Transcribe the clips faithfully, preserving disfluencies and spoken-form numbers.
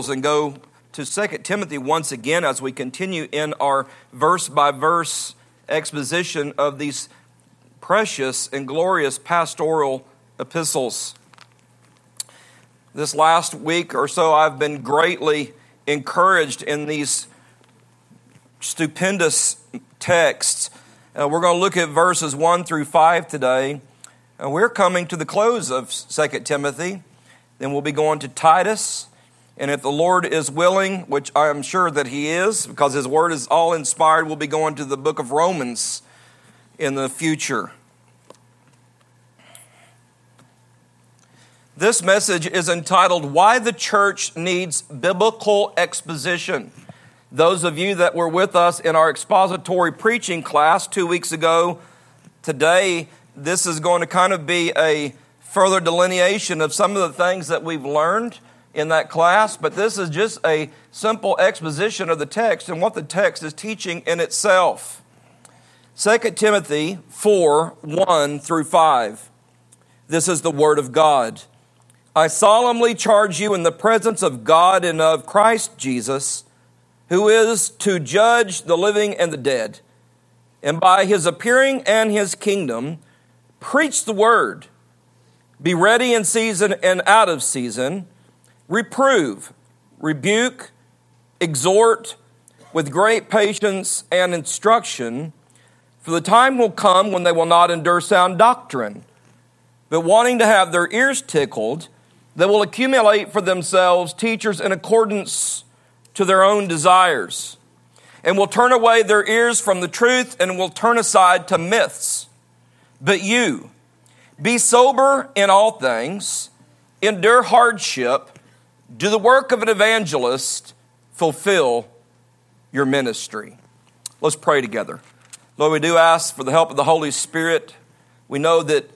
Bibles and go to Second Timothy once again as we continue in our verse-by-verse exposition of these precious and glorious pastoral epistles. This last week or so, I've been greatly encouraged in these stupendous texts. Uh, we're going to look at verses one through five today. Uh, we're coming to the close of Second Timothy. Then we'll be going to Titus. And if the Lord is willing, which I am sure that He is, because His Word is all inspired, we'll be going to the book of Romans in the future. This message is entitled, Why the Church Needs Biblical Exposition. Those of you that were with us in our expository preaching class two weeks ago, today this is going to kind of be a further delineation of some of the things that we've learned in that class, but this is just a simple exposition of the text and what the text is teaching in itself. Second Timothy four, one through five. This is the Word of God. I solemnly charge you in the presence of God and of Christ Jesus, who is to judge the living and the dead, and by His appearing and His kingdom, preach the word. Be ready in season and out of season. Reprove, rebuke, exhort with great patience and instruction, for the time will come when they will not endure sound doctrine, but wanting to have their ears tickled, they will accumulate for themselves teachers in accordance to their own desires, and will turn away their ears from the truth and will turn aside to myths. But you, be sober in all things, endure hardship, do the work of an evangelist, fulfill your ministry. Let's pray together. Lord, we do ask for the help of the Holy Spirit. We know that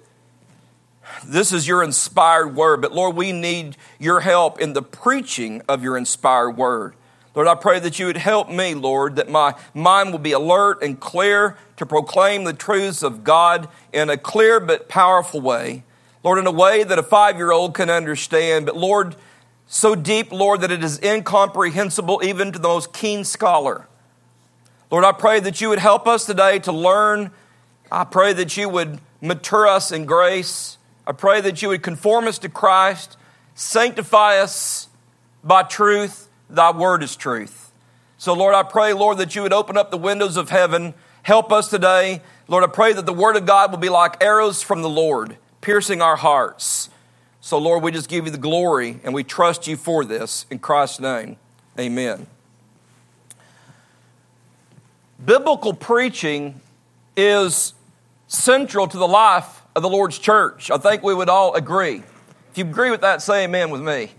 this is your inspired word, but Lord, we need your help in the preaching of your inspired word. Lord, I pray that you would help me, Lord, that my mind will be alert and clear to proclaim the truths of God in a clear but powerful way. Lord, in a way that a five-year-old can understand, but Lord, so deep, Lord, that it is incomprehensible even to the most keen scholar. Lord, I pray that you would help us today to learn. I pray that you would mature us in grace. I pray that you would conform us to Christ, sanctify us by truth. Thy word is truth. So, Lord, I pray, Lord, that you would open up the windows of heaven. Help us today. Lord, I pray that the word of God will be like arrows from the Lord, piercing our hearts. So, Lord, we just give you the glory, and we trust you for this. In Christ's name, amen. Biblical preaching is central to the life of the Lord's church. I think we would all agree. If you agree with that, say amen with me.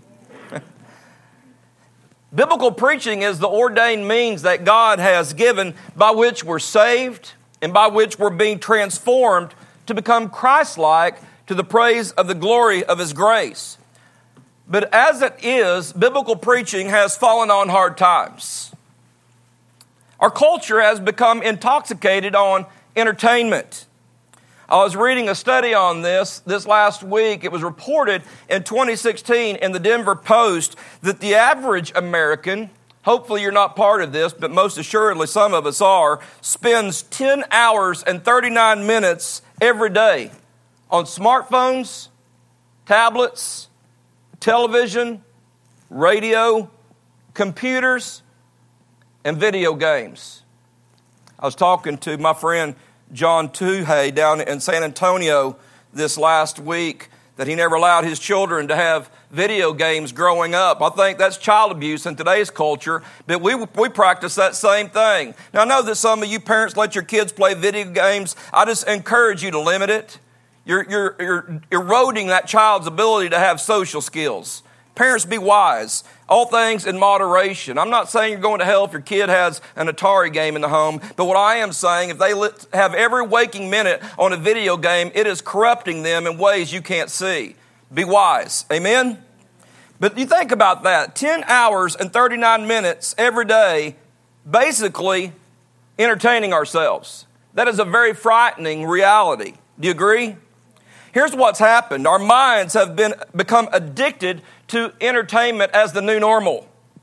Biblical preaching is the ordained means that God has given by which we're saved and by which we're being transformed to become Christ-like to the praise of the glory of His grace. But as it is, biblical preaching has fallen on hard times. Our culture has become intoxicated on entertainment. I was reading a study on this this last week. It was reported in twenty sixteen in the Denver Post that the average American, hopefully you're not part of this, but most assuredly some of us are, spends ten hours and thirty-nine minutes every day on smartphones, tablets, television, radio, computers, and video games. I was talking to my friend John Tuhey down in San Antonio this last week that he never allowed his children to have video games growing up. I think that's child abuse in today's culture, but we we practice that same thing. Now, I know that some of you parents let your kids play video games. I just encourage you to limit it. You're, you're, you're eroding that child's ability to have social skills. Parents, be wise. All things in moderation. I'm not saying you're going to hell if your kid has an Atari game in the home, but what I am saying, if they have every waking minute on a video game, it is corrupting them in ways you can't see. Be wise. Amen? But you think about that. ten hours and thirty-nine minutes every day, basically entertaining ourselves. That is a very frightening reality. Do you agree? Here's what's happened. Our minds have been become addicted to entertainment as the new normal.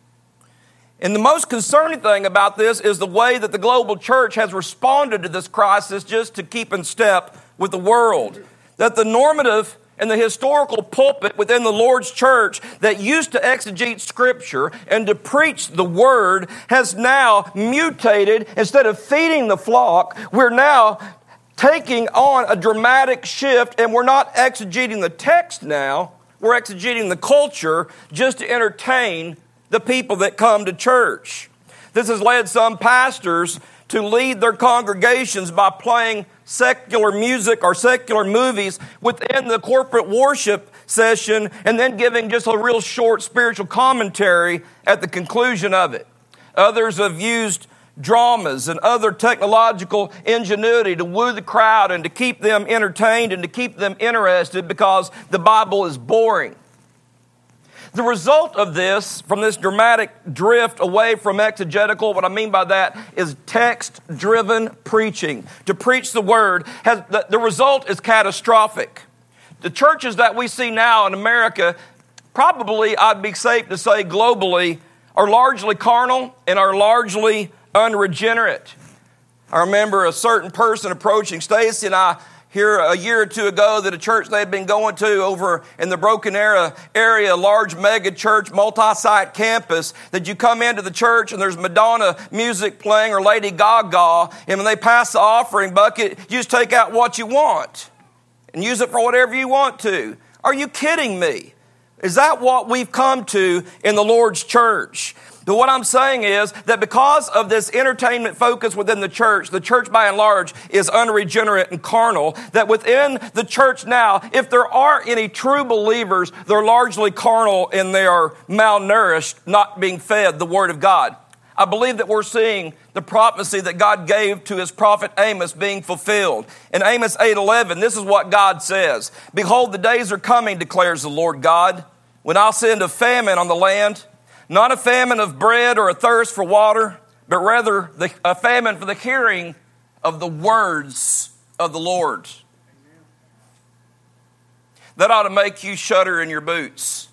And the most concerning thing about this is the way that the global church has responded to this crisis just to keep in step with the world. That the normative and the historical pulpit within the Lord's church that used to exegete Scripture and to preach the Word has now mutated. Instead of feeding the flock, we're now taking on a dramatic shift, and we're not exegeting the text now, we're exegeting the culture just to entertain the people that come to church. This has led some pastors to lead their congregations by playing secular music or secular movies within the corporate worship session and then giving just a real short spiritual commentary at the conclusion of it. Others have used dramas and other technological ingenuity to woo the crowd and to keep them entertained and to keep them interested because the Bible is boring. The result of this, from this dramatic drift away from exegetical, what I mean by that is text-driven preaching. To preach the Word, has, the, the result is catastrophic. The churches that we see now in America, probably I'd be safe to say globally, are largely carnal and are largely unregenerate. I remember a certain person approaching Stacy and I here a year or two ago that a church they had been going to over in the Broken Arrow area, a large mega church, multi-site campus, that you come into the church and there's Madonna music playing or Lady Gaga, and when they pass the offering bucket, you just take out what you want and use it for whatever you want to. Are you kidding me? Is that what we've come to in the Lord's church? But what I'm saying is that because of this entertainment focus within the church, the church by and large is unregenerate and carnal, that within the church now, if there are any true believers, they're largely carnal and they are malnourished, not being fed the Word of God. I believe that we're seeing the prophecy that God gave to His prophet Amos being fulfilled. In Amos eight eleven, this is what God says. Behold, the days are coming, declares the Lord God, when I'll send a famine on the land, not a famine of bread or a thirst for water, but rather the, a famine for the hearing of the words of the Lord. That ought to make you shudder in your boots.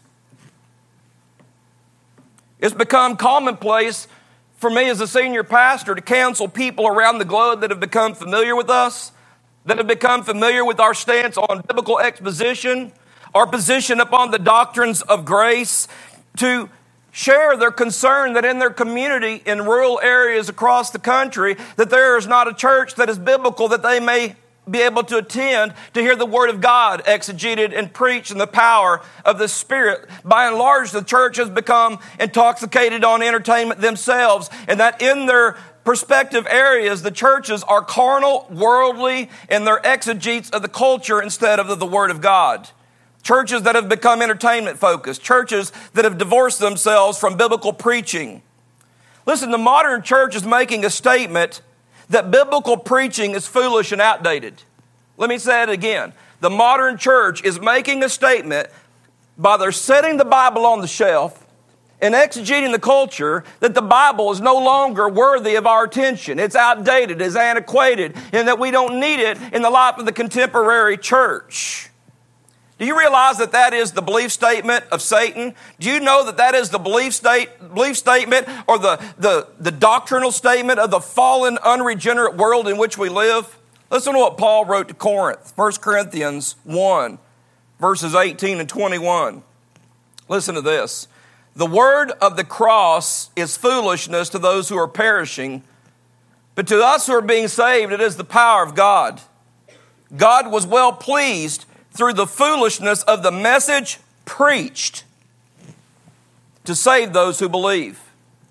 It's become commonplace for me as a senior pastor to counsel people around the globe that have become familiar with us, that have become familiar with our stance on biblical exposition, our position upon the doctrines of grace, to share their concern that in their community, in rural areas across the country, that there is not a church that is biblical that they may be able to attend to hear the Word of God exegeted and preached in the power of the Spirit. By and large, the church has become intoxicated on entertainment themselves, and that in their perspective areas, the churches are carnal, worldly, and they're exegetes of the culture instead of the Word of God. Churches that have become entertainment focused. Churches that have divorced themselves from biblical preaching. Listen, the modern church is making a statement that biblical preaching is foolish and outdated. Let me say it again. The modern church is making a statement by their setting the Bible on the shelf and exegeting the culture that the Bible is no longer worthy of our attention. It's outdated, it's antiquated, and that we don't need it in the life of the contemporary church. Do you realize that that is the belief statement of Satan? Do you know that that is the belief state, belief statement or the, the, the doctrinal statement of the fallen, unregenerate world in which we live? Listen to what Paul wrote to Corinth, First Corinthians one, verses eighteen and twenty-one. Listen to this. The word of the cross is foolishness to those who are perishing, but to us who are being saved, it is the power of God. God was well pleased through the foolishness of the message preached to save those who believe.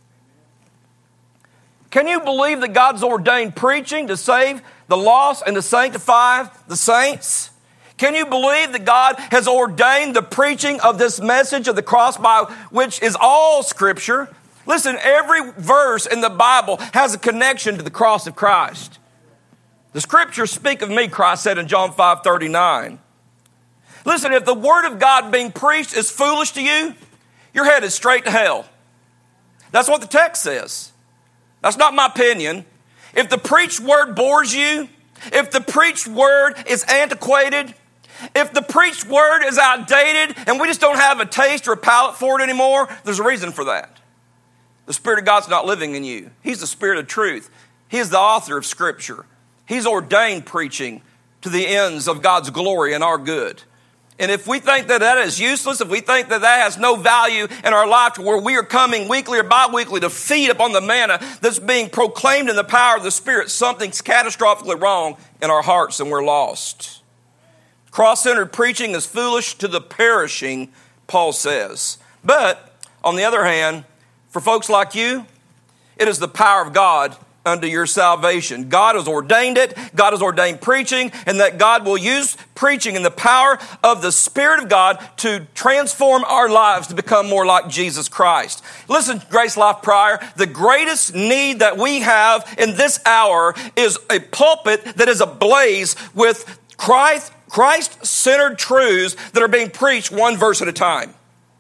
Can you believe that God's ordained preaching to save the lost and to sanctify the saints? Can you believe that God has ordained the preaching of this message of the cross, by which is all Scripture? Listen, every verse in the Bible has a connection to the cross of Christ. The Scriptures speak of me, Christ said in John five thirty-nine. Listen, if the Word of God being preached is foolish to you, you're headed straight to hell. That's what the text says. That's not my opinion. If the preached Word bores you, if the preached Word is antiquated, if the preached Word is outdated and we just don't have a taste or a palate for it anymore, there's a reason for that. the Spirit of God's not living in you. He's the Spirit of truth. He is the author of Scripture. He's ordained preaching to the ends of God's glory and our good. And if we think that that is useless, if we think that that has no value in our life to where we are coming weekly or bi-weekly to feed upon the manna that's being proclaimed in the power of the Spirit, something's catastrophically wrong in our hearts and we're lost. Cross-centered preaching is foolish to the perishing, Paul says. But, on the other hand, for folks like you, it is the power of God unto your salvation. God has ordained it. God has ordained preaching, and that God will use preaching and the power of the Spirit of God to transform our lives to become more like Jesus Christ. Listen, Grace Life Prior, the greatest need that we have in this hour is a pulpit that is ablaze with Christ, Christ-centered truths that are being preached one verse at a time.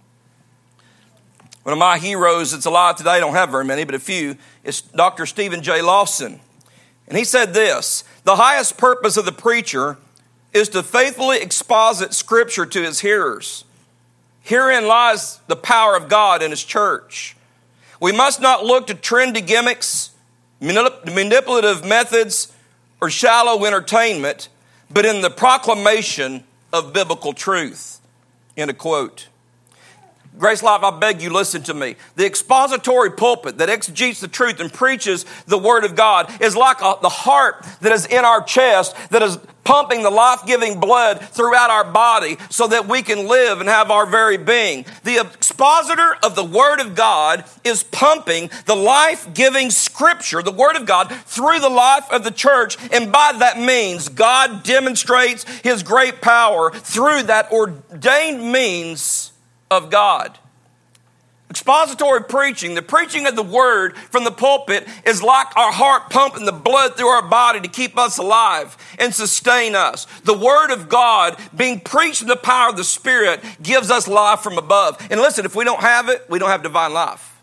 One of my heroes that's alive today, I don't have very many, but a few, is Doctor Stephen J. Lawson. And he said this: the highest purpose of the preacher is to faithfully exposit Scripture to his hearers. Herein lies the power of God in His church. We must not look to trendy gimmicks, manipulative methods, or shallow entertainment, but in the proclamation of biblical truth. End of quote. Grace Life, I beg you, listen to me. The expository pulpit that exegetes the truth and preaches the Word of God is like a, the heart that is in our chest that is pumping the life-giving blood throughout our body so that we can live and have our very being. The expositor of the Word of God is pumping the life-giving Scripture, the Word of God, through the life of the church, and by that means, God demonstrates His great power through that ordained means of God. Expository preaching, the preaching of the Word from the pulpit, is like our heart pumping the blood through our body to keep us alive and sustain us. The Word of God being preached in the power of the Spirit gives us life from above. And listen, if we don't have it, we don't have divine life.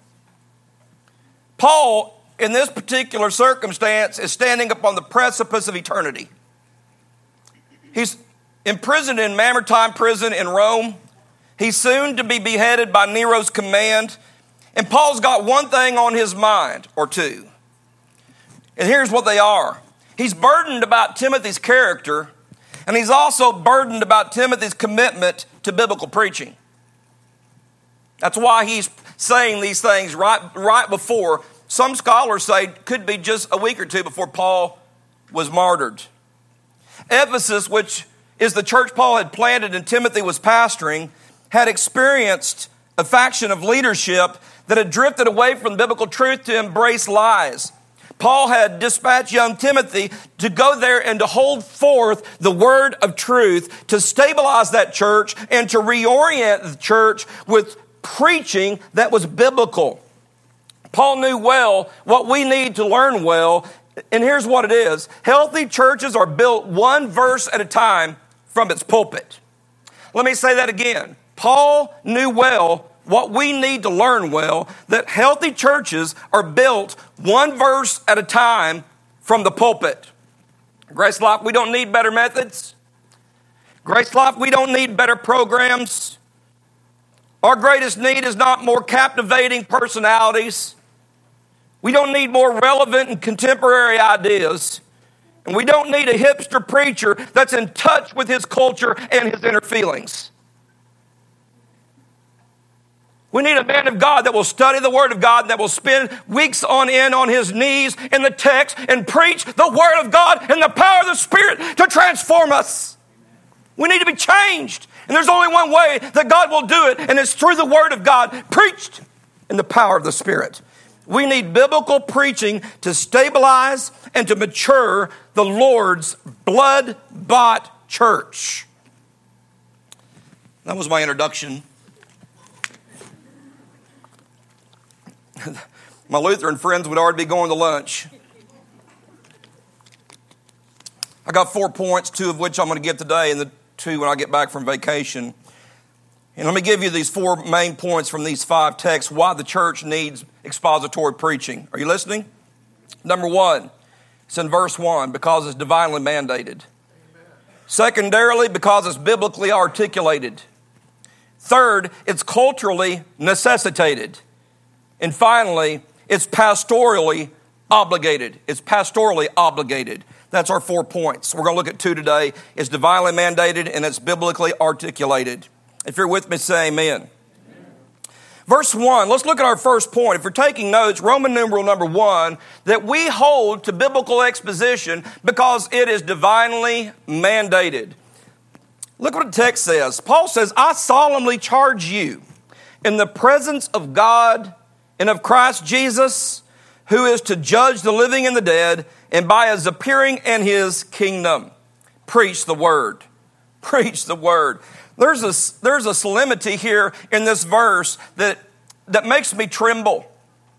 Paul, in this particular circumstance, is standing upon the precipice of eternity. He's imprisoned in Mamertine prison in Rome. He's soon to be beheaded by Nero's command. And Paul's got one thing on his mind, or two. And here's what they are. He's burdened about Timothy's character, and he's also burdened about Timothy's commitment to biblical preaching. That's why he's saying these things right, right before, some scholars say, could be just a week or two before Paul was martyred. Ephesus, which is the church Paul had planted and Timothy was pastoring, had experienced a faction of leadership that had drifted away from biblical truth to embrace lies. Paul had dispatched young Timothy to go there and to hold forth the word of truth, to stabilize that church and to reorient the church with preaching that was biblical. Paul knew well what we need to learn well, and here's what it is. Healthy churches are built one verse at a time from its pulpit. Let me say that again. Paul knew well what we need to learn well, that healthy churches are built one verse at a time from the pulpit. Grace Life, we don't need better methods. Grace Life, we don't need better programs. Our greatest need is not more captivating personalities. We don't need more relevant and contemporary ideas. And we don't need a hipster preacher that's in touch with his culture and his inner feelings. We need a man of God that will study the Word of God, that will spend weeks on end on his knees in the text and preach the Word of God and the power of the Spirit to transform us. We need to be changed. And there's only one way that God will do it, and it's through the Word of God preached in the power of the Spirit. We need biblical preaching to stabilize and to mature the Lord's blood-bought church. That was my introduction. My Lutheran friends would already be going to lunch. I got four points, two of which I'm going to give today and the two when I get back from vacation. And let me give you these four main points from these five texts why the church needs expository preaching. Are you listening? Number one, it's in verse one, because it's divinely mandated. Amen. Secondarily, because it's biblically articulated. Third, it's culturally necessitated. And finally, it's pastorally obligated. It's pastorally obligated. That's our four points. We're going to look at two today. It's divinely mandated and it's biblically articulated. If you're with me, say amen. Amen. Verse one, let's look at our first point. If you're taking notes, Roman numeral number one, that we hold to biblical exposition because it is divinely mandated. Look what the text says. Paul says, I solemnly charge you in the presence of God and of Christ Jesus, who is to judge the living and the dead, and by his appearing in his kingdom. Preach the word. Preach the word. There's a, there's a solemnity here in this verse that, that makes me tremble.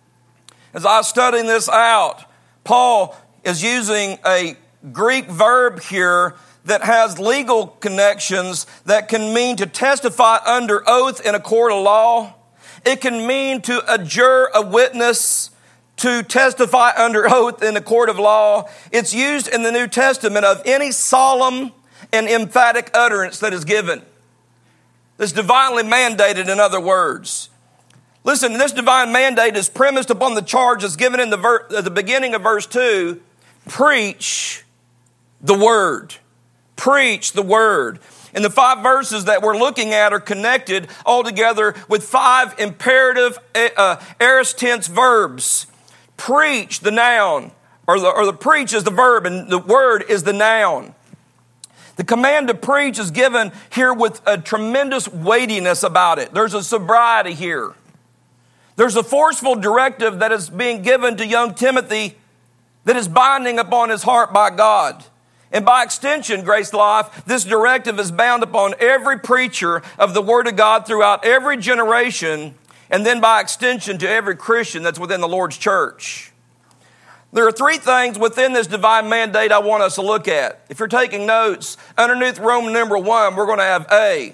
As I was studying this out, Paul is using a Greek verb here that has legal connections that can mean to testify under oath in a court of law. It can mean to adjure a witness to testify under oath in a court of law. It's used in the New Testament of any solemn and emphatic utterance that is given. It's divinely mandated, in other words. Listen, this divine mandate is premised upon the charge that's given in the, ver- at the beginning of verse two. Preach the word. Preach the word. And the five verses that we're looking at are connected altogether with five imperative uh, aorist tense verbs. Preach, the noun, or the, or the preach is the verb, and the word is the noun. The command to preach is given here with a tremendous weightiness about it. There's a sobriety here. There's a forceful directive that is being given to young Timothy that is binding upon his heart by God. And by extension, Grace Life, this directive is bound upon every preacher of the Word of God throughout every generation, and then by extension to every Christian that's within the Lord's church. There are three things within this divine mandate I want us to look at. If you're taking notes, underneath Roman numeral one, we're going to have A.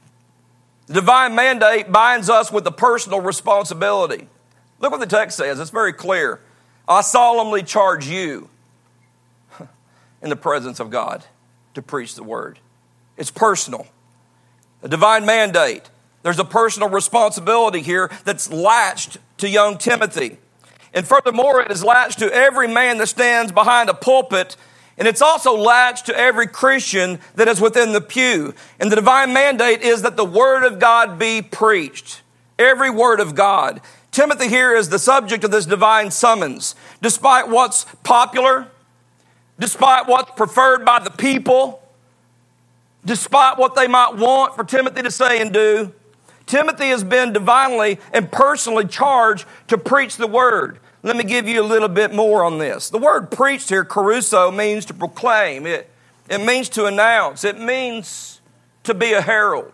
The divine mandate binds us with a personal responsibility. Look what the text says. It's very clear. I solemnly charge you in the presence of God to preach the word. It's personal. A divine mandate. There's a personal responsibility here that's latched to young Timothy. And furthermore, it is latched to every man that stands behind a pulpit, and it's also latched to every Christian that is within the pew. And the divine mandate is that the word of God be preached. Every word of God. Timothy here is the subject of this divine summons. Despite what's popular, despite what's preferred by the people, despite what they might want for Timothy to say and do, Timothy has been divinely and personally charged to preach the word. Let me give you a little bit more on this. The word preached here, caruso, means to proclaim. It, it means to announce. It means to be a herald.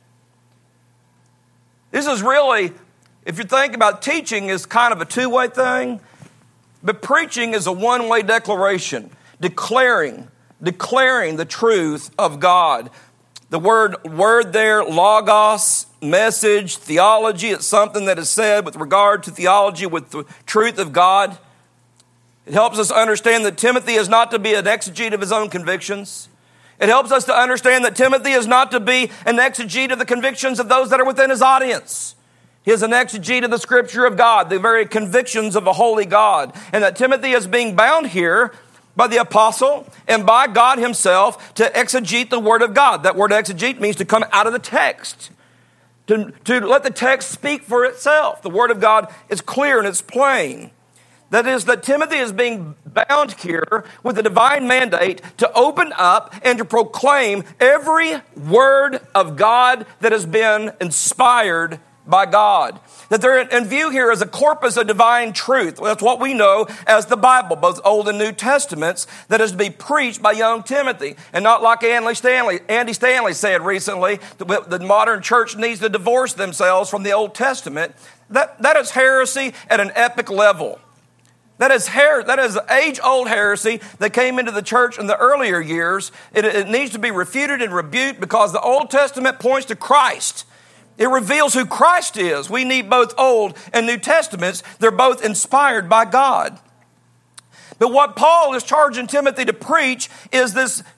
This is really, if you think about teaching, is kind of a two-way thing, but preaching is a one-way declaration. Declaring, declaring the truth of God. The word word there, logos, message, theology, it's something that is said with regard to theology, with the truth of God. It helps us understand that Timothy is not to be an exegete of his own convictions. It helps us to understand that Timothy is not to be an exegete of the convictions of those that are within his audience. He is an exegete of the Scripture of God, the very convictions of a holy God. And that Timothy is being bound here by the apostle and by God himself to exegete the word of God. That word exegete means to come out of the text, to, to let the text speak for itself. The word of God is clear and it's plain. That is, that Timothy is being bound here with a divine mandate to open up and to proclaim every word of God that has been inspired by God. That they're in view here as a corpus of divine truth. That's what we know as the Bible, both Old and New Testaments, that is to be preached by young Timothy. And not like Andy Stanley, Andy Stanley said recently, that the modern church needs to divorce themselves from the Old Testament. That, that is heresy at an epic level. That is her- that is age-old heresy that came into the church in the earlier years. It, it needs to be refuted and rebuked because the Old Testament points to Christ. It reveals who Christ is. We need both Old and New Testaments. They're both inspired by God. But what Paul is charging Timothy to preach is this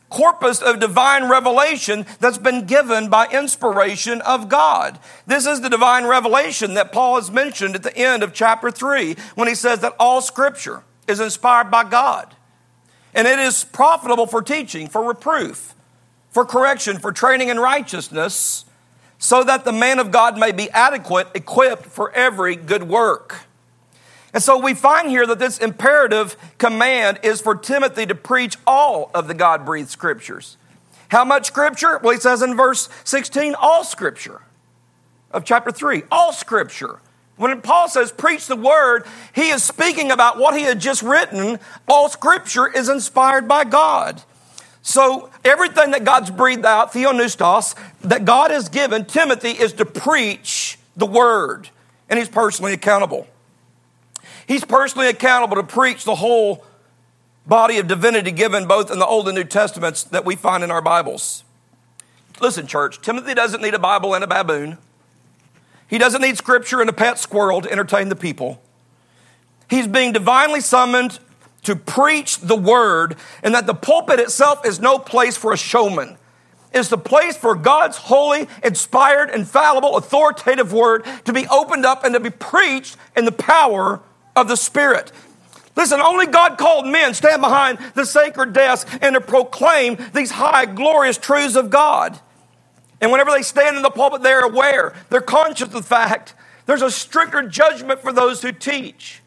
corpus of divine revelation that's been given by inspiration of God. This is the divine revelation that Paul has mentioned at the end of chapter three when he says that all Scripture is inspired by God. And it is profitable for teaching, for reproof, for correction, for training in righteousness, so that the man of God may be adequate, equipped for every good work. And so we find here that this imperative command is for Timothy to preach all of the God-breathed Scriptures. How much Scripture? Well, he says in verse sixteen, all Scripture of chapter three, all Scripture. When Paul says preach the word, he is speaking about what he had just written. All Scripture is inspired by God. So everything that God's breathed out, theopneustos, that God has given Timothy is to preach the word. And he's personally accountable. He's personally accountable to preach the whole body of divinity given both in the Old and New Testaments that we find in our Bibles. Listen, church, Timothy doesn't need a Bible and a baboon. He doesn't need Scripture and a pet squirrel to entertain the people. He's being divinely summoned to preach the word, and that the pulpit itself is no place for a showman. It's the place for God's holy, inspired, infallible, authoritative word to be opened up and to be preached in the power of the Spirit. Listen, only God called men stand behind the sacred desk and to proclaim these high, glorious truths of God. And whenever they stand in the pulpit, they're aware, they're conscious of the fact there's a stricter judgment for those who teach.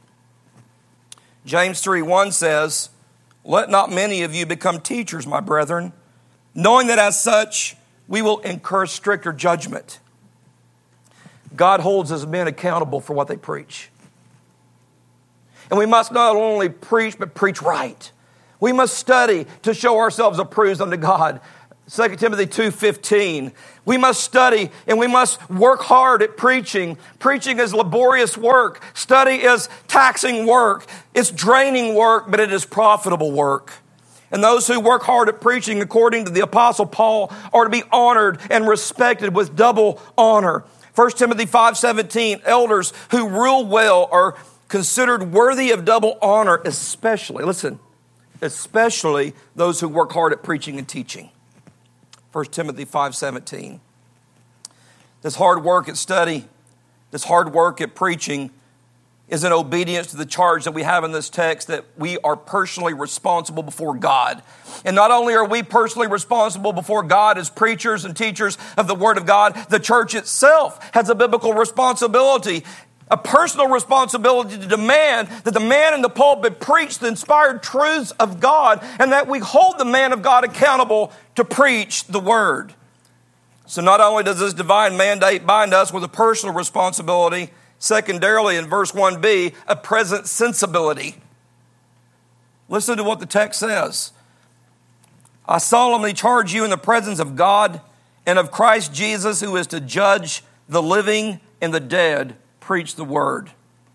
James three one says, let not many of you become teachers, my brethren, knowing that as such we will incur stricter judgment. God holds his men accountable for what they preach. And we must not only preach, but preach right. We must study to show ourselves approved unto God. Second Timothy two fifteen. We must study and we must work hard at preaching. Preaching is laborious work. Study is taxing work. It's draining work, but it is profitable work. And those who work hard at preaching, according to the Apostle Paul, are to be honored and respected with double honor. First Timothy five seventeen. Elders who rule well are considered worthy of double honor, especially, listen, especially those who work hard at preaching and teaching. First Timothy five seventeen. This hard work at study, this hard work at preaching is in obedience to the charge that we have in this text that we are personally responsible before God. And not only are we personally responsible before God as preachers and teachers of the Word of God, the church itself has a biblical responsibility, a personal responsibility to demand that the man in the pulpit preach the inspired truths of God and that we hold the man of God accountable to preach the word. So not only does this divine mandate bind us with a personal responsibility, secondarily in verse one b, a present sensibility. Listen to what the text says. I solemnly charge you in the presence of God and of Christ Jesus, who is to judge the living and the dead, preach the word.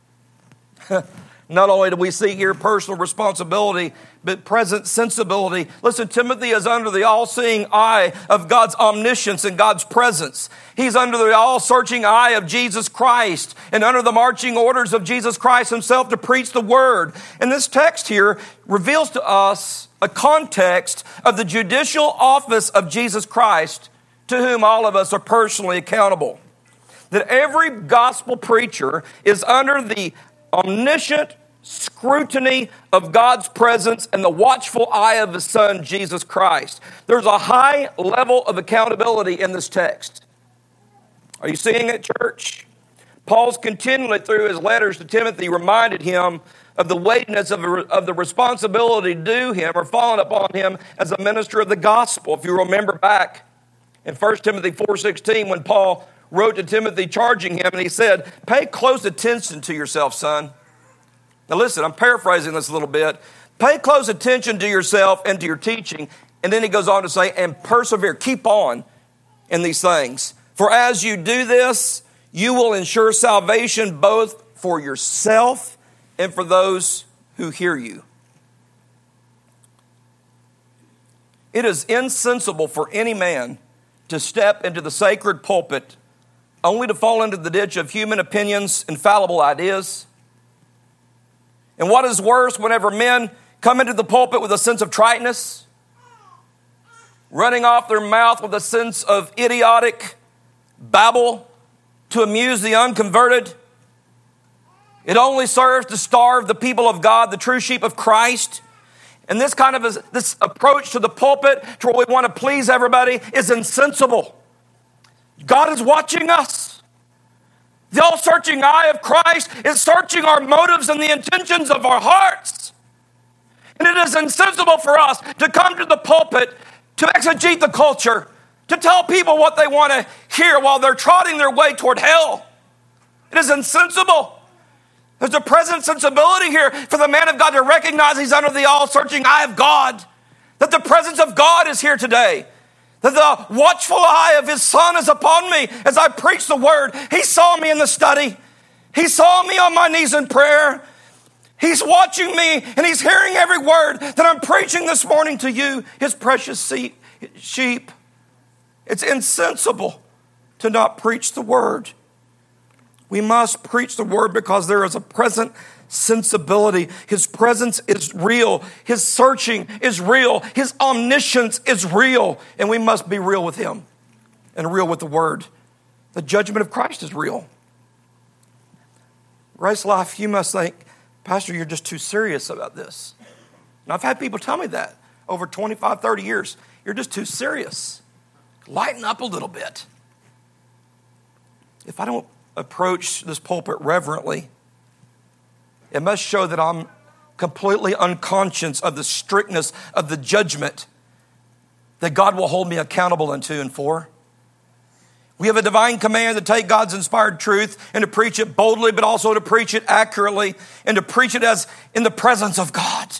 Not only do we see here personal responsibility, but present sensibility. Listen, Timothy is under the all-seeing eye of God's omniscience and God's presence. He's under the all-searching eye of Jesus Christ and under the marching orders of Jesus Christ himself to preach the word. And this text here reveals to us a context of the judicial office of Jesus Christ, to whom all of us are personally accountable. That every gospel preacher is under the omniscient scrutiny of God's presence and the watchful eye of his Son, Jesus Christ. There's a high level of accountability in this text. Are you seeing it, church? Paul's continually through his letters to Timothy reminded him of the weightiness of, of the responsibility due him or fallen upon him as a minister of the gospel. If you remember back in First Timothy four sixteen when Paul wrote to Timothy charging him, and he said, pay close attention to yourself, son. Now listen, I'm paraphrasing this a little bit. Pay close attention to yourself and to your teaching. And then he goes on to say, and persevere, keep on in these things. For as you do this, you will ensure salvation both for yourself and for those who hear you. It is insensible for any man to step into the sacred pulpit only to fall into the ditch of human opinions and fallible ideas. And what is worse, whenever men come into the pulpit with a sense of triteness, running off their mouth with a sense of idiotic babble to amuse the unconverted. It only serves to starve the people of God, the true sheep of Christ. And this kind of a, this approach to the pulpit, to where we want to please everybody, is insensible. God is watching us. The all-searching eye of Christ is searching our motives and the intentions of our hearts. And it is insensible for us to come to the pulpit to exegete the culture, to tell people what they want to hear while they're trotting their way toward hell. It is insensible. There's a present sensibility here for the man of God to recognize he's under the all-searching eye of God, that the presence of God is here today, that the watchful eye of his Son is upon me as I preach the word. He saw me in the study. He saw me on my knees in prayer. He's watching me and he's hearing every word that I'm preaching this morning to you, his precious sheep. It's insensible to not preach the word. We must preach the word because there is a present sensibility. His presence is real. His searching is real. His omniscience is real. And we must be real with him and real with the word. The judgment of Christ is real. Race Life, you must think, Pastor, you're just too serious about this. And I've had people tell me that over twenty-five, thirty years. You're just too serious. Lighten up a little bit. If I don't approach this pulpit reverently, it must show that I'm completely unconscious of the strictness of the judgment that God will hold me accountable unto and for. We have a divine command to take God's inspired truth and to preach it boldly, but also to preach it accurately and to preach it as in the presence of God.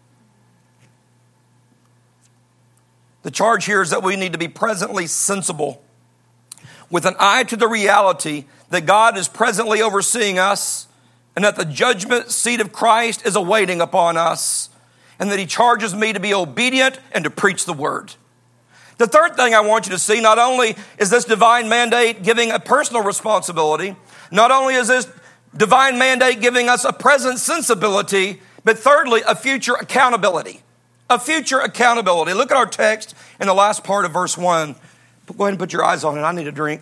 The charge here is that we need to be presently sensible with an eye to the reality that God is presently overseeing us and that the judgment seat of Christ is awaiting upon us and that he charges me to be obedient and to preach the word. The third thing I want you to see, not only is this divine mandate giving a personal responsibility, not only is this divine mandate giving us a present sensibility, but thirdly, a future accountability. A future accountability. Look at our text in the last part of verse one. Go ahead and put your eyes on it. I need a drink.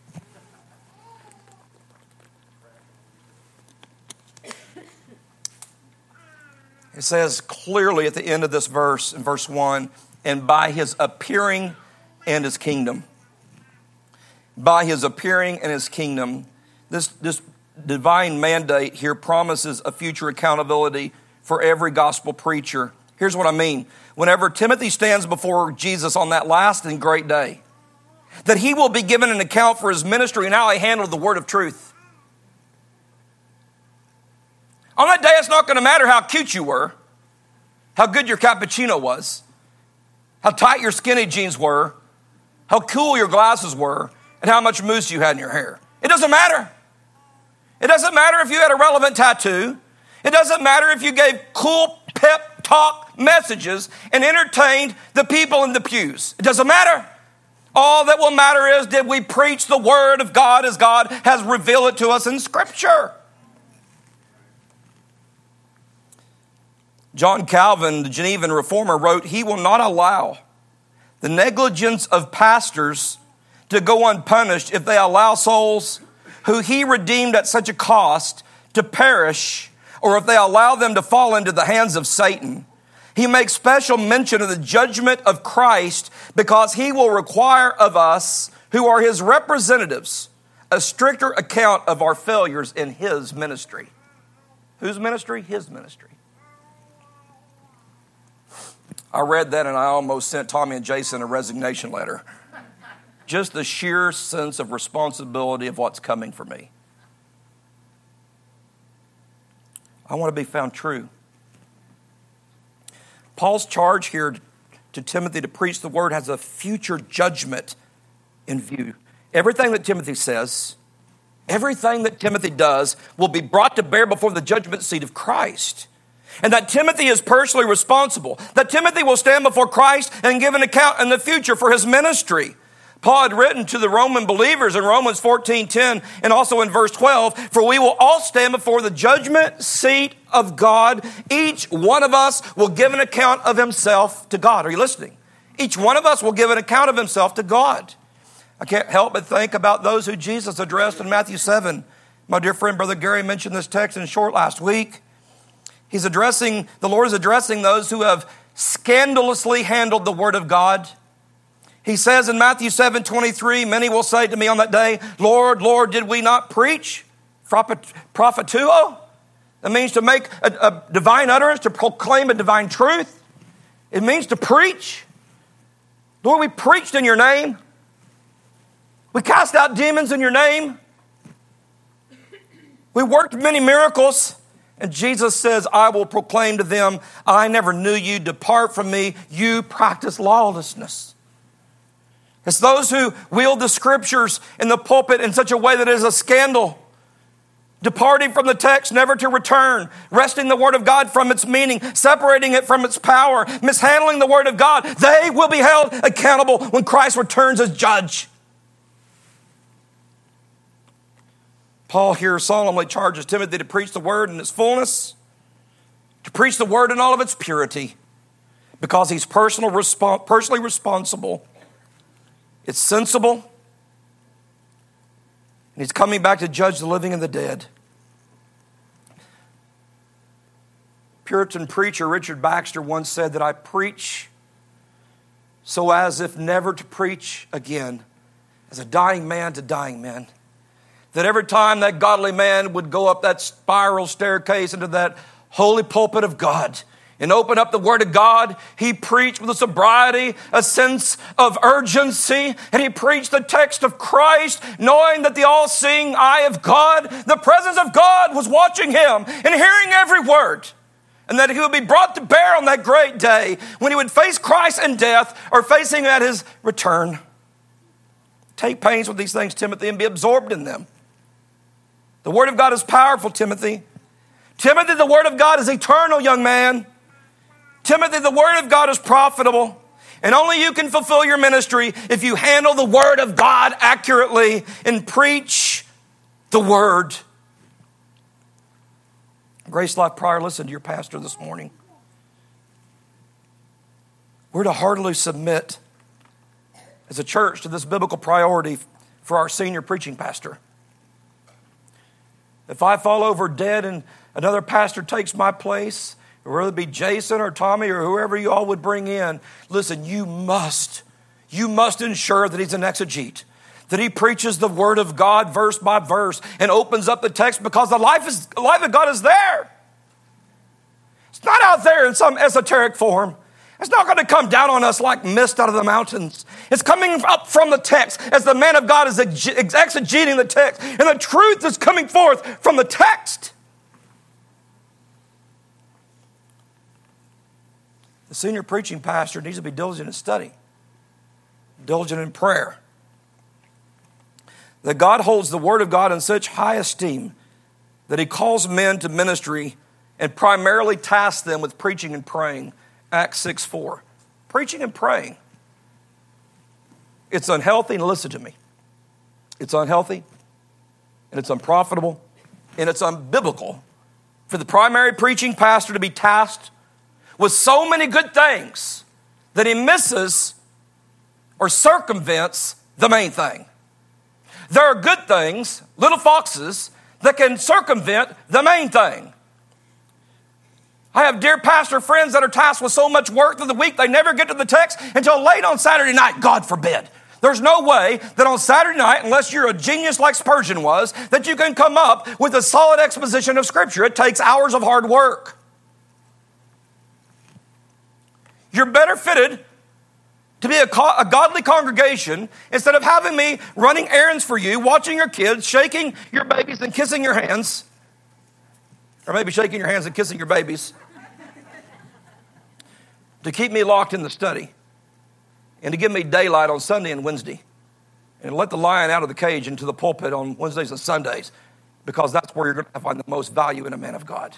It says clearly at the end of this verse, in verse one, and by his appearing and his kingdom. By his appearing and his kingdom. This, this divine mandate here promises a future accountability for every gospel preacher. Here's what I mean. Whenever Timothy stands before Jesus on that last and great day, that he will be given an account for his ministry and how he handled the word of truth. On that day, it's not going to matter how cute you were, how good your cappuccino was, how tight your skinny jeans were, how cool your glasses were, and how much mousse you had in your hair. It doesn't matter. It doesn't matter if you had a relevant tattoo. It doesn't matter if you gave cool pep talk messages and entertained the people in the pews. It doesn't matter. All that will matter is, did we preach the word of God as God has revealed it to us in Scripture? John Calvin, the Genevan reformer, wrote, he will not allow the negligence of pastors to go unpunished if they allow souls who he redeemed at such a cost to perish, or if they allow them to fall into the hands of Satan. He makes special mention of the judgment of Christ because he will require of us, who are his representatives, a stricter account of our failures in his ministry. Whose ministry? His ministry. I read that and I almost sent Tommy and Jason a resignation letter. Just the sheer sense of responsibility of what's coming for me. I want to be found true. Paul's charge here to Timothy to preach the word has a future judgment in view. Everything that Timothy says, everything that Timothy does will be brought to bear before the judgment seat of Christ. And that Timothy is personally responsible. That Timothy will stand before Christ and give an account in the future for his ministry. Paul had written to the Roman believers in Romans fourteen ten and also in verse twelve, for we will all stand before the judgment seat of God. Each one of us will give an account of himself to God. Are you listening? Each one of us will give an account of himself to God. I can't help but think about those who Jesus addressed in Matthew seven. My dear friend, Brother Gary, mentioned this text in short last week. He's addressing, the Lord is addressing those who have scandalously handled the word of God. He says in Matthew seven twenty-three, many will say to me on that day, Lord, Lord, did we not preach? Prophetuo? That means to make a, a divine utterance, to proclaim a divine truth. It means to preach. Lord, we preached in your name. We cast out demons in your name. We worked many miracles. And Jesus says, I will proclaim to them, I never knew you. Depart from me. You practice lawlessness. It's those who wield the scriptures in the pulpit in such a way that it is a scandal. Departing from the text, never to return, wresting the word of God from its meaning, separating it from its power, mishandling the word of God. They will be held accountable when Christ returns as judge. Paul here solemnly charges Timothy to preach the word in its fullness, to preach the word in all of its purity, because he's personal, respons- personally responsible. It's sensible, and he's coming back to judge the living and the dead. Puritan preacher Richard Baxter once said that I preach so as if never to preach again, as a dying man to dying men. That every time that godly man would go up that spiral staircase into that holy pulpit of God and open up the Word of God, he preached with a sobriety, a sense of urgency, and he preached the text of Christ, knowing that the all-seeing eye of God, the presence of God was watching him and hearing every word, and that he would be brought to bear on that great day when he would face Christ in death or facing at his return. Take pains with these things, Timothy, and be absorbed in them. The Word of God is powerful, Timothy. Timothy, the Word of God is eternal, young man. Timothy, the Word of God is profitable. And only you can fulfill your ministry if you handle the Word of God accurately and preach the Word. Grace Life Prior, listen to your pastor this morning. We're to heartily submit as a church to this biblical priority for our senior preaching pastor. If I fall over dead and another pastor takes my place, whether it be Jason or Tommy or whoever you all would bring in, listen, you must, you must ensure that he's an exegete, that he preaches the Word of God verse by verse and opens up the text, because the life is the life of God is there. It's not out there in some esoteric form. It's not going to come down on us like mist out of the mountains. It's coming up from the text as the man of God is exegeting the text, and the truth is coming forth from the text. The senior preaching pastor needs to be diligent in study, diligent in prayer. That God holds the Word of God in such high esteem that he calls men to ministry and primarily tasks them with preaching and praying. Acts six four. Preaching and praying. It's unhealthy, and listen to me. It's unhealthy, and it's unprofitable, and it's unbiblical for the primary preaching pastor to be tasked with so many good things that he misses or circumvents the main thing. There are good things, little foxes, that can circumvent the main thing. I have dear pastor friends that are tasked with so much work through the week, they never get to the text until late on Saturday night. God forbid. There's no way that on Saturday night, unless you're a genius like Spurgeon was, that you can come up with a solid exposition of Scripture. It takes hours of hard work. You're better fitted to be a, co- a godly congregation instead of having me running errands for you, watching your kids, shaking your babies and kissing your hands. Or maybe shaking your hands and kissing your babies. To keep me locked in the study. And to give me daylight on Sunday and Wednesday. And let the lion out of the cage into the pulpit on Wednesdays and Sundays. Because that's where you're going to find the most value in a man of God.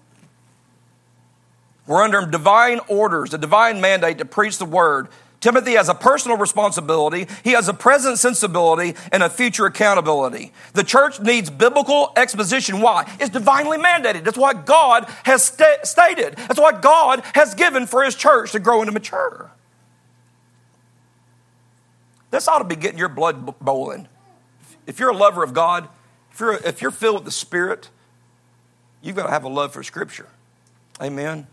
We're under divine orders, a divine mandate to preach the Word. Timothy has a personal responsibility, he has a present sensibility, and a future accountability. The church needs biblical exposition. Why? It's divinely mandated. That's what God has sta- stated. That's what God has given for his church to grow and to mature. This ought to be getting your blood boiling. If you're a lover of God, if you're, if you're filled with the Spirit, you've got to have a love for Scripture. Amen.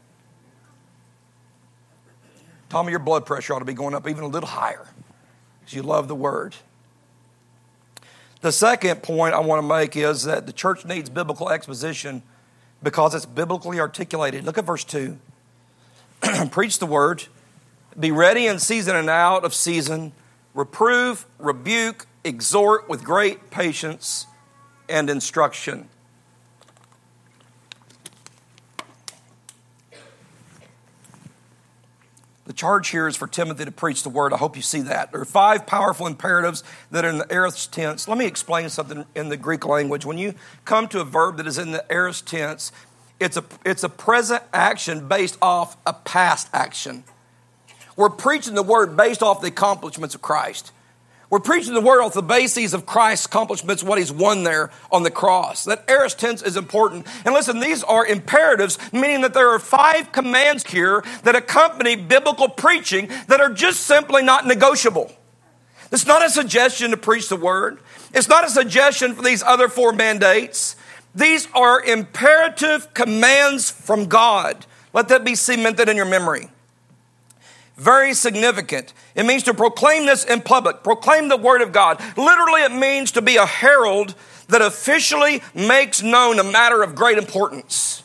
Tommy, your blood pressure ought to be going up even a little higher because you love the Word. The second point I want to make is that the church needs biblical exposition because it's biblically articulated. Look at verse two. Preach the Word. Be ready in season and out of season. Reprove, rebuke, exhort with great patience and instruction. The charge here is for Timothy to preach the word. I hope you see that. There are five powerful imperatives that are in the aorist tense. Let me explain something in the Greek language. When you come to a verb that is in the aorist tense, it's a, it's a present action based off a past action. We're preaching the word based off the accomplishments of Christ. We're preaching the word off the bases of Christ's accomplishments, what he's won there on the cross. That aorist tense is important. And listen, these are imperatives, meaning that there are five commands here that accompany biblical preaching that are just simply not negotiable. It's not a suggestion to preach the word. It's not a suggestion for these other four mandates. These are imperative commands from God. Let that be cemented in your memory. Very significant. It means to proclaim this in public. Proclaim the word of God. Literally, it means to be a herald that officially makes known a matter of great importance.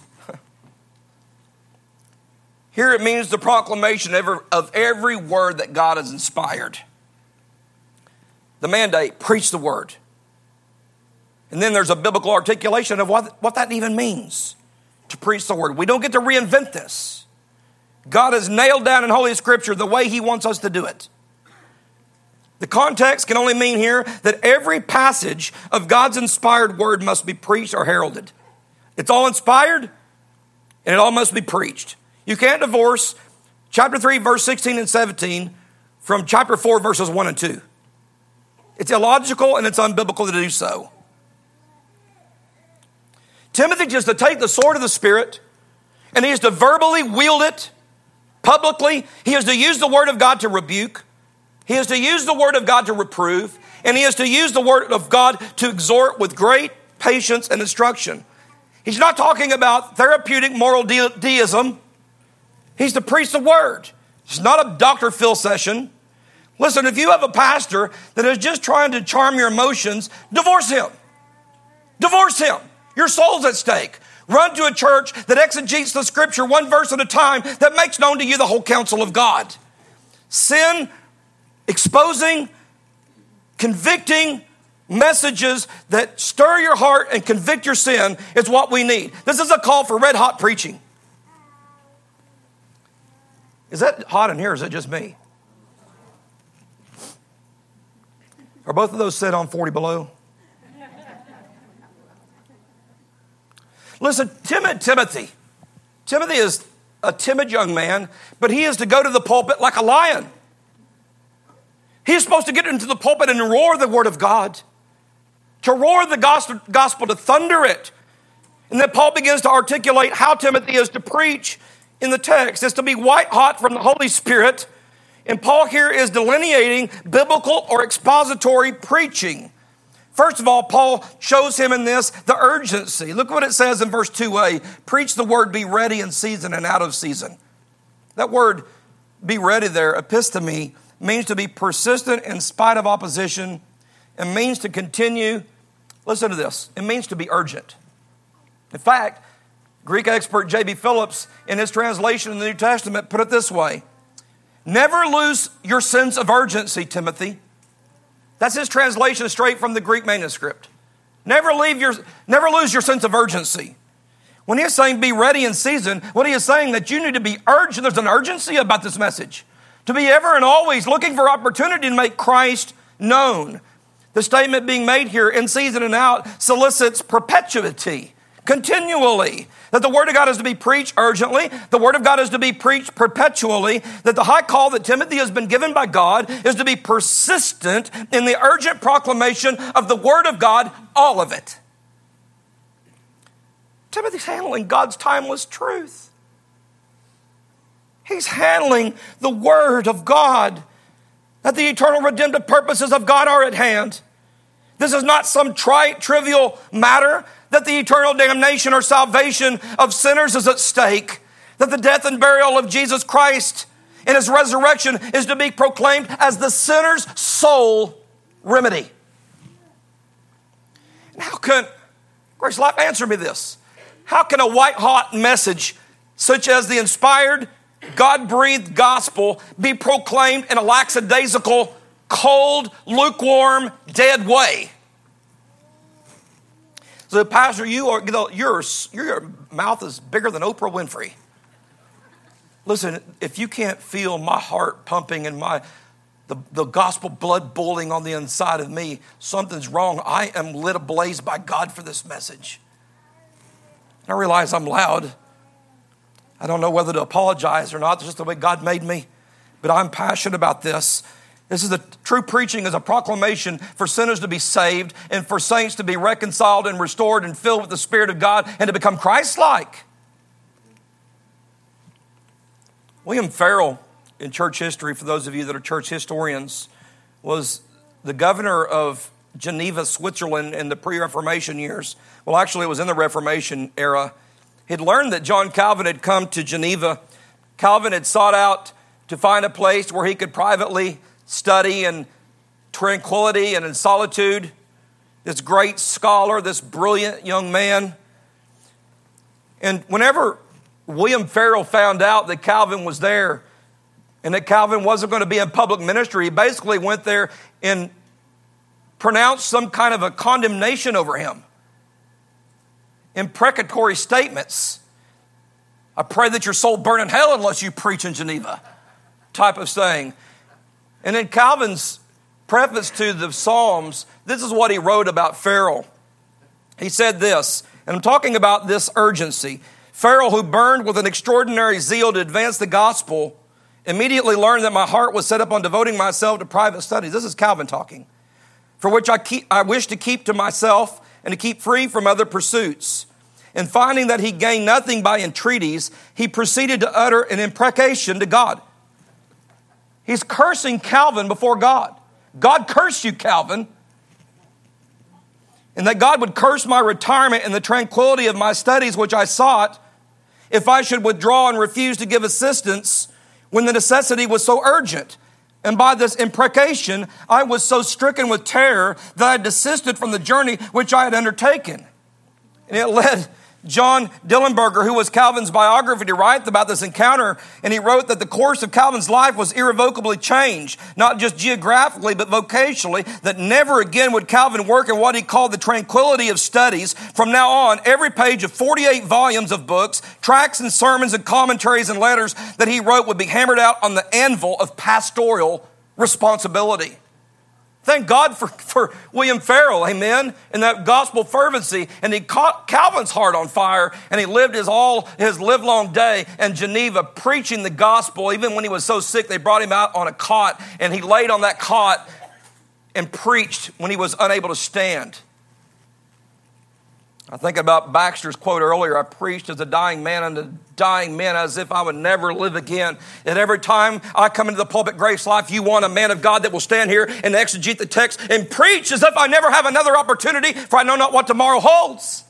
Here it means the proclamation of every word that God has inspired. The mandate, preach the word. And then there's a biblical articulation of what, what that even means, to preach the word. We don't get to reinvent this. God has nailed down in Holy Scripture the way he wants us to do it. The context can only mean here that every passage of God's inspired word must be preached or heralded. It's all inspired and it all must be preached. You can't divorce chapter three, verse sixteen and seventeen from chapter four, verses one and two. It's illogical and it's unbiblical to do so. Timothy just to take the sword of the Spirit and he is to verbally wield it publicly. He is to use the word of God to rebuke. He is to use the word of God to reprove. And he is to use the word of God to exhort with great patience and instruction. He's not talking about therapeutic moral de- deism. He's to preach the word. It's not a Doctor Phil session. Listen, if you have a pastor that is just trying to charm your emotions, divorce him. Divorce him. Your soul's at stake. Run to a church that exegetes the Scripture one verse at a time that makes known to you the whole counsel of God. Sin, exposing, convicting messages that stir your heart and convict your sin is what we need. This is a call for red hot preaching. Is that hot in here or is it just me? Are both of those set on forty below? Listen, timid Timothy. Timothy is a timid young man, but he is to go to the pulpit like a lion. He is supposed to get into the pulpit and roar the word of God, to roar the gospel, to thunder it. And then Paul begins to articulate how Timothy is to preach in the text. It's to be white hot from the Holy Spirit. And Paul here is delineating biblical or expository preaching. First of all, Paul shows him in this the urgency. Look what it says in verse two a. Preach the word, be ready in season and out of season. That word, be ready there, episteme, means to be persistent in spite of opposition and means to continue. Listen to this. It means to be urgent. In fact, Greek expert J B Phillips, in his translation in the New Testament, put it this way. Never lose your sense of urgency, Timothy. That's his translation straight from the Greek manuscript. Never leave your, never lose your sense of urgency. When he is saying be ready in season, what he is saying that you need to be urgent. There's an urgency about this message. To be ever and always looking for opportunity to make Christ known. The statement being made here, in season and out, solicits perpetuity, continually. That the word of God is to be preached urgently. The word of God is to be preached perpetually. That the high call that Timothy has been given by God is to be persistent in the urgent proclamation of the word of God, all of it. Timothy's handling God's timeless truth. He's handling the word of God that the eternal redemptive purposes of God are at hand. This is not some trite, trivial matter, that the eternal damnation or salvation of sinners is at stake, that the death and burial of Jesus Christ and his resurrection is to be proclaimed as the sinner's sole remedy. And how can, Grace Life, answer me this. How can a white-hot message such as the inspired, God-breathed gospel be proclaimed in a lackadaisical, cold, lukewarm, dead way? So, Pastor, you are, you know, your, your mouth is bigger than Oprah Winfrey. Listen, if you can't feel my heart pumping and my the, the gospel blood boiling on the inside of me, something's wrong. I am lit ablaze by God for this message. I realize I'm loud. I don't know whether to apologize or not. It's just the way God made me. But I'm passionate about this. This is a true preaching is a proclamation for sinners to be saved and for saints to be reconciled and restored and filled with the Spirit of God and to become Christ-like. William Farel, in church history, for those of you that are church historians, was the governor of Geneva, Switzerland in the pre-Reformation years. Well, actually, it was in the Reformation era. He'd learned that John Calvin had come to Geneva. Calvin had sought out to find a place where he could privately study in tranquility and in solitude. This great scholar, this brilliant young man. And whenever William Farel found out that Calvin was there and that Calvin wasn't going to be in public ministry, he basically went there and pronounced some kind of a condemnation over him. Imprecatory statements. I pray that your soul burn in hell unless you preach in Geneva, type of saying. And in Calvin's preface to the Psalms, this is what he wrote about Farel. He said this, and I'm talking about this urgency. Farel, who burned with an extraordinary zeal to advance the gospel, immediately learned that my heart was set upon devoting myself to private studies. This is Calvin talking. For which I, keep, I wish to keep to myself and to keep free from other pursuits. And finding that he gained nothing by entreaties, he proceeded to utter an imprecation to God. He's cursing Calvin before God. God cursed you, Calvin. And that God would curse my retirement and the tranquility of my studies which I sought if I should withdraw and refuse to give assistance when the necessity was so urgent. And by this imprecation, I was so stricken with terror that I desisted from the journey which I had undertaken. And it led John Dillenberger, who was Calvin's biographer, to write about this encounter, and he wrote that the course of Calvin's life was irrevocably changed, not just geographically, but vocationally, that never again would Calvin work in what he called the tranquility of studies. From now on, every page of forty-eight volumes of books, tracts and sermons and commentaries and letters that he wrote would be hammered out on the anvil of pastoral responsibility. Thank God for, for William Farel, amen, and that gospel fervency. And he caught Calvin's heart on fire, and he lived his all his livelong day in Geneva preaching the gospel. Even when he was so sick, they brought him out on a cot, and he laid on that cot and preached when he was unable to stand. I think about Baxter's quote earlier, I preached as a dying man unto dying men as if I would never live again. And every time I come into the pulpit, Grace Life, you want a man of God that will stand here and exegete the text and preach as if I never have another opportunity, for I know not what tomorrow holds.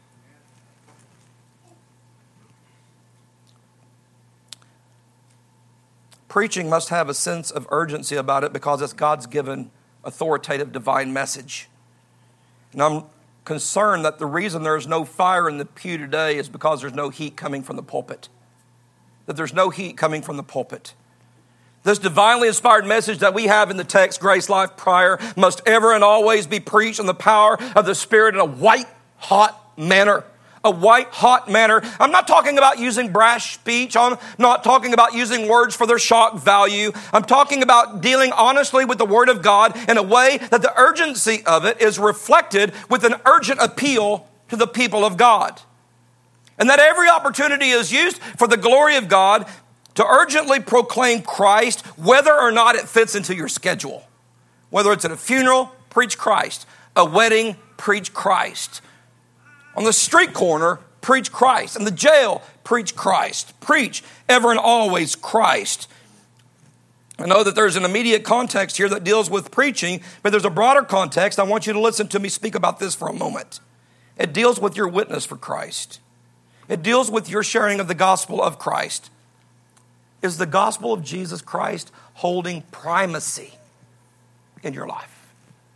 Preaching must have a sense of urgency about it because it's God's given authoritative divine message. And I'm concerned that the reason there's no fire in the pew today is because there's no heat coming from the pulpit. That there's no heat coming from the pulpit. This divinely inspired message that we have in the text, Grace Life Prior, must ever and always be preached in the power of the Spirit in a white, hot manner. A white, hot manner. I'm not talking about using brash speech. I'm not talking about using words for their shock value. I'm talking about dealing honestly with the Word of God in a way that the urgency of it is reflected with an urgent appeal to the people of God. And that every opportunity is used for the glory of God to urgently proclaim Christ, whether or not it fits into your schedule. Whether it's at a funeral, preach Christ. A wedding, preach Christ. On the street corner, preach Christ. In the jail, preach Christ. Preach ever and always Christ. I know that there's an immediate context here that deals with preaching, but there's a broader context. I want you to listen to me speak about this for a moment. It deals with your witness for Christ. It deals with your sharing of the gospel of Christ. Is the gospel of Jesus Christ holding primacy in your life?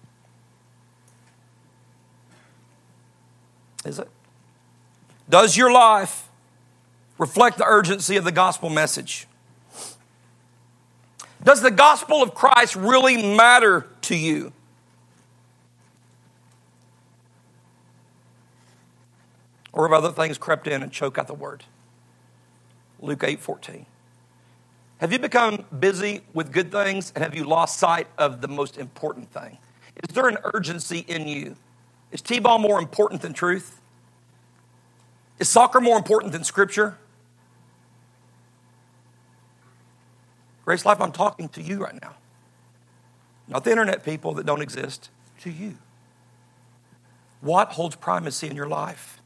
Is it? Does your life reflect the urgency of the gospel message? Does the gospel of Christ really matter to you? Or have other things crept in and choke out the word? Luke eight fourteen. Have you become busy with good things and have you lost sight of the most important thing? Is there an urgency in you? Is T-ball more important than truth? Is soccer more important than Scripture? Grace Life, I'm talking to you right now. Not the internet people that don't exist, to you. What holds primacy in your life?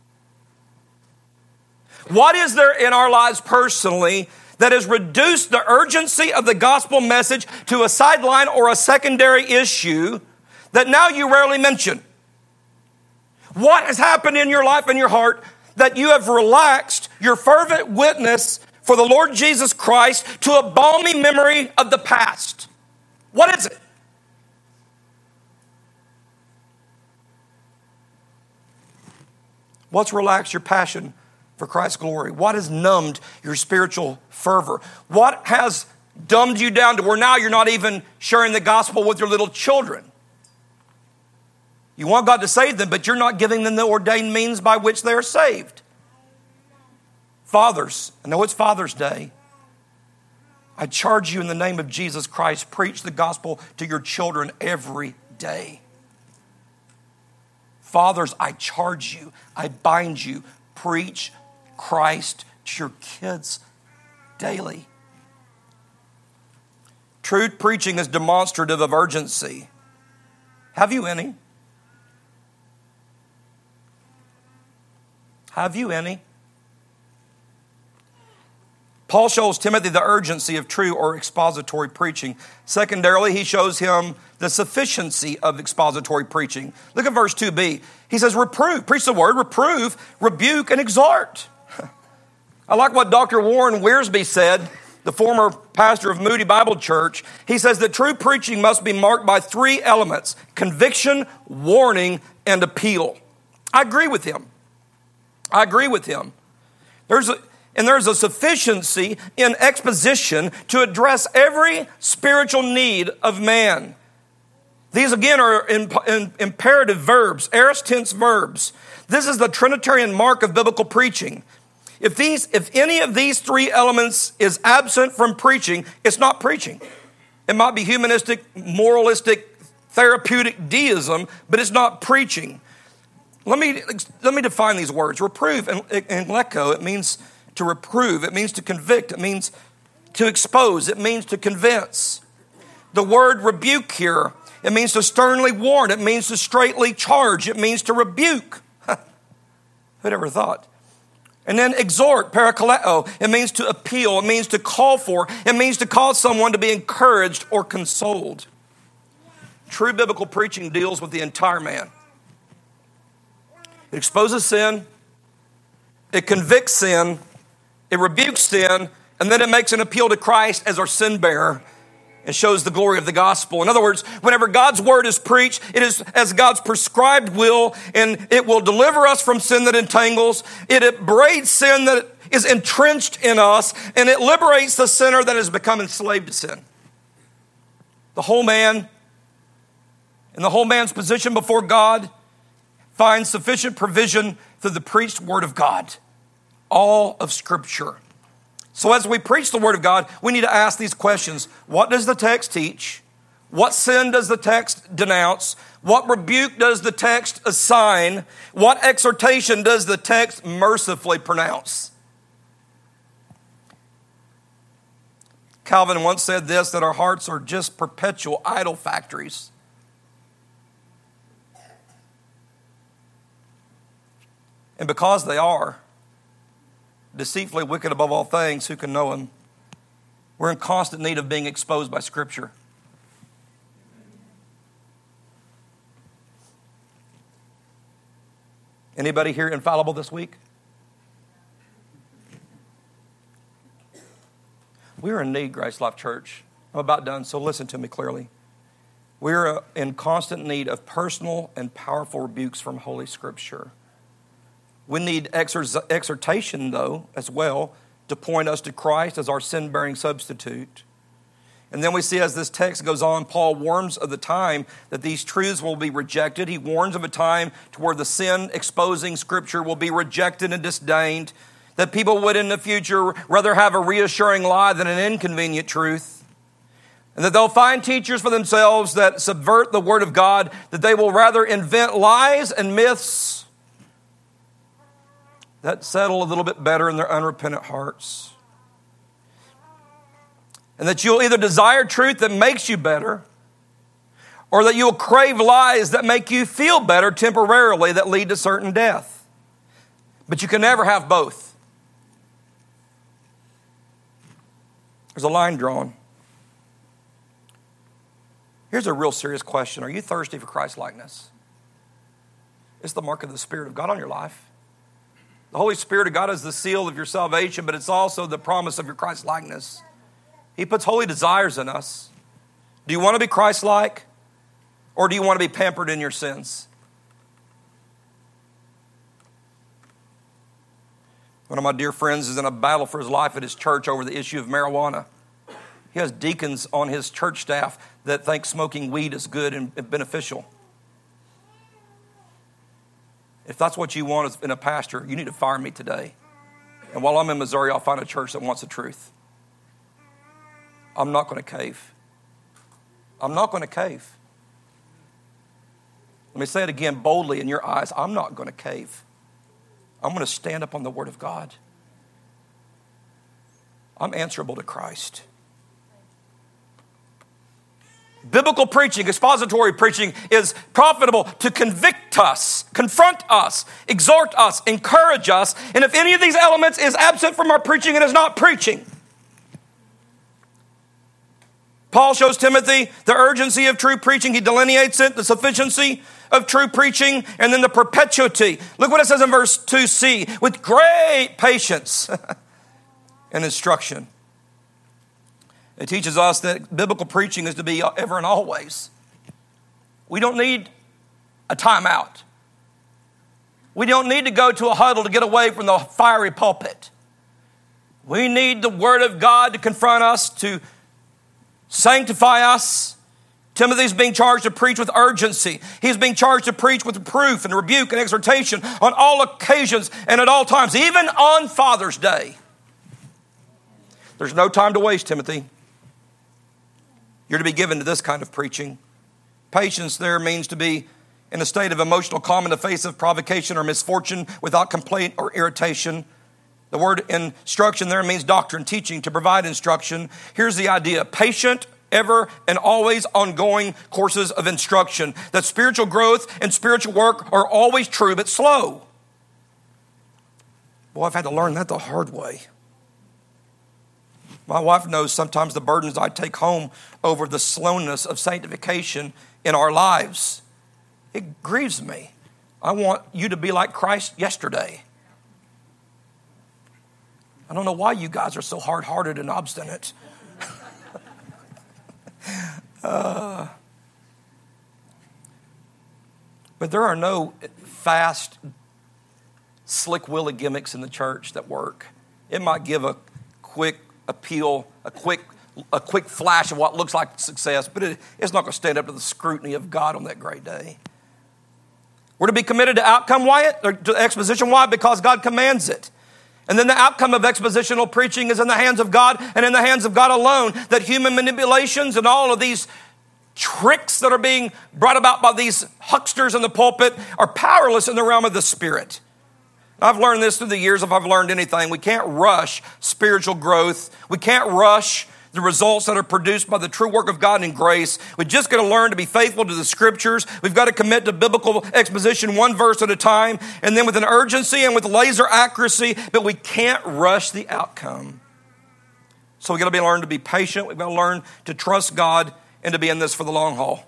What is there in our lives personally that has reduced the urgency of the gospel message to a sideline or a secondary issue that now you rarely mention? What has happened in your life and your heart that you have relaxed your fervent witness for the Lord Jesus Christ to a balmy memory of the past? What is it? What's relaxed your passion for Christ's glory? What has numbed your spiritual fervor? What has dumbed you down to where now you're not even sharing the gospel with your little children? You want God to save them, but you're not giving them the ordained means by which they are saved. Fathers, I know it's Father's Day. I charge you in the name of Jesus Christ, preach the gospel to your children every day. Fathers, I charge you, I bind you, preach Christ to your kids daily. True preaching is demonstrative of urgency. Have you any? Have you any? Paul shows Timothy the urgency of true or expository preaching. Secondarily, he shows him the sufficiency of expository preaching. Look at verse two b. He says, reprove, preach the word, reprove, rebuke, and exhort. I like what Doctor Warren Wiersbe said, the former pastor of Moody Bible Church. He says that true preaching must be marked by three elements: conviction, warning, and appeal. I agree with him. I agree with him. There's a, and there's a sufficiency in exposition to address every spiritual need of man. These again are in, in, imperative verbs, aorist tense verbs. This is the Trinitarian mark of biblical preaching. If these, if any of these three elements is absent from preaching, it's not preaching. It might be humanistic, moralistic, therapeutic deism, but it's not preaching. Let me, let me define these words. Reprove and, and leko, it means to reprove. It means to convict. It means to expose. It means to convince. The word rebuke here, it means to sternly warn. It means to straightly charge. It means to rebuke. Who'd ever thought? And then exhort, parakaleo. It means to appeal. It means to call for. It means to cause someone to be encouraged or consoled. True biblical preaching deals with the entire man. It exposes sin, it convicts sin, it rebukes sin, and then it makes an appeal to Christ as our sin bearer and shows the glory of the gospel. In other words, whenever God's word is preached, it is as God's prescribed will, and it will deliver us from sin that entangles. It upbraids sin that is entrenched in us, and it liberates the sinner that has become enslaved to sin. The whole man, in the whole man's position before God, finds sufficient provision through the preached word of God. All of Scripture. So as we preach the word of God, we need to ask these questions. What does the text teach? What sin does the text denounce? What rebuke does the text assign? What exhortation does the text mercifully pronounce? Calvin once said this, that our hearts are just perpetual idol factories. And because they are deceitfully wicked above all things, who can know him? We're in constant need of being exposed by Scripture. Anybody here infallible this week? We're in need, Grace Life Church. I'm about done, so listen to me clearly. We're in constant need of personal and powerful rebukes from Holy Scripture. We need exor- exhortation, though, as well, to point us to Christ as our sin-bearing substitute. And then we see as this text goes on, Paul warns of the time that these truths will be rejected. He warns of a time to where the sin-exposing Scripture will be rejected and disdained, that people would in the future rather have a reassuring lie than an inconvenient truth, and that they'll find teachers for themselves that subvert the Word of God, that they will rather invent lies and myths that settle a little bit better in their unrepentant hearts. And that you'll either desire truth that makes you better, or that you'll crave lies that make you feel better temporarily that lead to certain death. But you can never have both. There's a line drawn. Here's a real serious question. Are you thirsty for Christ likeness? It's the mark of the Spirit of God on your life. The Holy Spirit of God is the seal of your salvation, but it's also the promise of your Christ likeness. He puts holy desires in us. Do you want to be Christ-like, or do you want to be pampered in your sins? One of my dear friends is in a battle for his life at his church over the issue of marijuana. He has deacons on his church staff that think smoking weed is good and beneficial. If that's what you want in a pastor, you need to fire me today. And while I'm in Missouri, I'll find a church that wants the truth. I'm not going to cave. I'm not going to cave. Let me say it again boldly in your eyes. I'm not going to cave. I'm going to stand up on the Word of God. I'm answerable to Christ. Biblical preaching, expository preaching is profitable to convict us, confront us, exhort us, encourage us. And if any of these elements is absent from our preaching, it is not preaching. Paul shows Timothy the urgency of true preaching. He delineates it, the sufficiency of true preaching, and then the perpetuity. Look what it says in verse two c. With great patience and instruction. It teaches us that biblical preaching is to be ever and always. We don't need a timeout. We don't need to go to a huddle to get away from the fiery pulpit. We need the Word of God to confront us, to sanctify us. Timothy's being charged to preach with urgency. He's being charged to preach with reproof and rebuke and exhortation on all occasions and at all times, even on Father's Day. There's no time to waste, Timothy. You're to be given to this kind of preaching. Patience there means to be in a state of emotional calm in the face of provocation or misfortune without complaint or irritation. The word instruction there means doctrine, teaching, to provide instruction. Here's the idea. Patient, ever and always ongoing courses of instruction. That spiritual growth and spiritual work are always true but slow. Boy, I've had to learn that the hard way. My wife knows sometimes the burdens I take home over the slowness of sanctification in our lives. It grieves me. I want you to be like Christ yesterday. I don't know why you guys are so hard-hearted and obstinate. uh, but there are no fast, slick-willy gimmicks in the church that work. It might give a quick appeal, a quick a quick flash of what looks like success, but it, it's not going to stand up to the scrutiny of God on that great day. We're to be committed to outcome. Why? Or to exposition. Why? Because God commands it. And then the outcome of expositional preaching is in the hands of God and in the hands of God alone. That human manipulations and all of these tricks that are being brought about by these hucksters in the pulpit are powerless in the realm of the Spirit. I've learned this through the years. If I've learned anything, we can't rush spiritual growth. We can't rush the results that are produced by the true work of God and grace. We're just going to learn to be faithful to the Scriptures. We've got to commit to biblical exposition one verse at a time, and then with an urgency and with laser accuracy, but we can't rush the outcome. So we've got to be learn to be patient. We've got to learn to trust God and to be in this for the long haul.